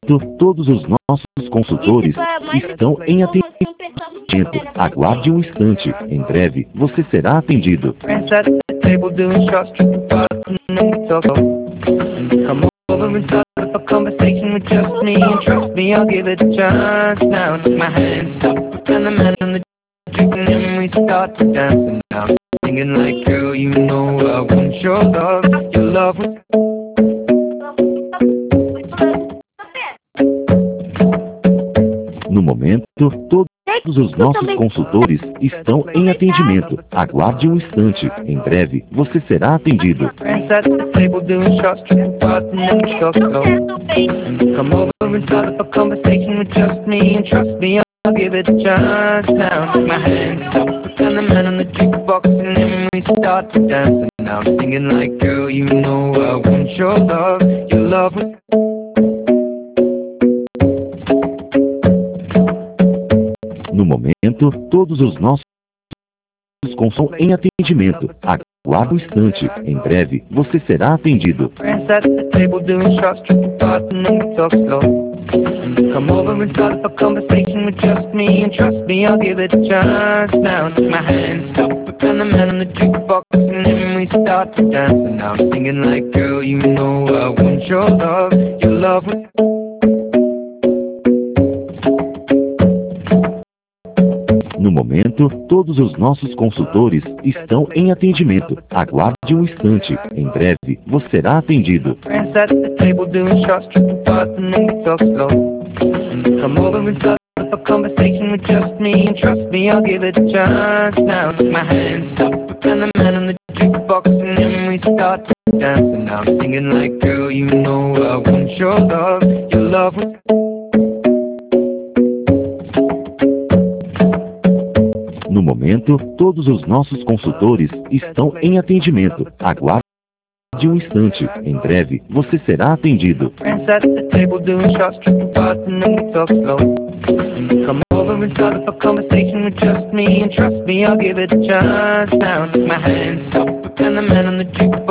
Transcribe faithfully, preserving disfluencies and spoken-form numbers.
todos os nossos consultores estão em atendimento. Aguarde um instante. Em breve, você será atendido. Friends at the table doing shots, tripping fast, and then we talk and come over and start up a conversation with just me. And trust me, I'll give it a chance. Now take my hands up, and the man on the drink, and then we start to dance. And now I'm singing like, girl, you know I want your love. Your love was No momento, todos os nossos consultores estão em atendimento. Aguarde um instante. Em breve, você será atendido. friends at the table doing shots, tripping fast, and then we talk slow. And come over and start up a conversation with just me. And trust me, I'll give it a chance. Now take my hands up, and the man on the jukebox, and then we start to dance. And now I'm singing like, girl, you know I want your love. Your love was No momento, todos os nossos consultores estão em atendimento. Aguarde um instante. Em breve, você será atendido. friends at the table doing shots, tripping fast, and then we talk slow. And come over and start up a conversation with just me. And trust me, I'll give it a chance. Now take my hands up, and the man on the jukebox, and then we start to dance. And now I'm singing like, girl, you know I want your love. Your love was No momento, todos os nossos consultores estão em atendimento. Aguarde um instante. Em breve, você será atendido. friends at the table doing shots, tripping fast, and then we talk slow. And come over and start up a conversation with just me. And trust me, I'll give it a chance. Now take my hands up, and the man on the jukebox, and then we start to dance. And now I'm singing like, girl, you know I want your love. Your love was No momento, todos os nossos consultores estão em atendimento. Aguarde um instante. Em breve, você será atendido. friends at the table doing shots, tripping fast, and then we talk slow. And come over and start up a conversation with just me. And trust me, I'll give it a chance. Now take my hands up, and the man on the jukebox,